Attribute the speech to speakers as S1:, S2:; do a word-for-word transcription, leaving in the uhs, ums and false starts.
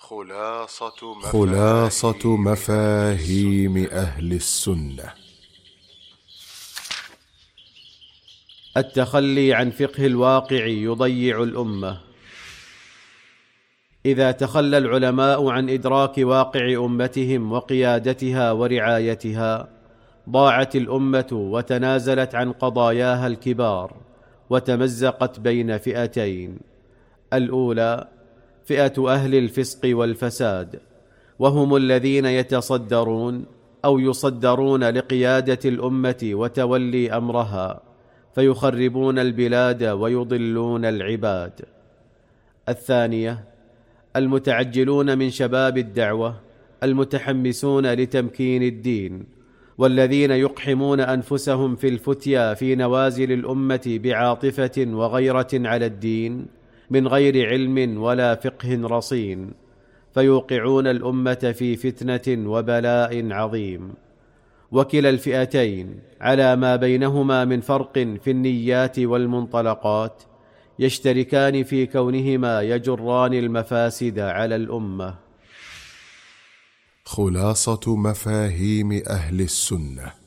S1: خلاصة مفاهيم,
S2: خلاصة مفاهيم أهل السنة.
S3: التخلي عن فقه الواقع يضيع الأمة. إذا تخلى العلماء عن إدراك واقع أمتهم وقيادتها ورعايتها، ضاعت الأمة وتنازلت عن قضاياها الكبار، وتمزقت بين فئتين: الأولى فئة أهل الفسق والفساد، وهم الذين يتصدرون أو يصدرون لقيادة الأمة وتولي أمرها، فيخربون البلاد ويضلون العباد. الثانية المتعجلون من شباب الدعوة المتحمسون لتمكين الدين، والذين يقحمون أنفسهم في الفتيا في نوازل الأمة بعاطفة وغيرة على الدين من غير علم ولا فقه رصين، فيوقعون الأمة في فتنة وبلاء عظيم. وكلا الفئتين على ما بينهما من فرق في النيات والمنطلقات يشتركان في كونهما يجران المفاسد على الأمة.
S2: خلاصة مفاهيم أهل السنة.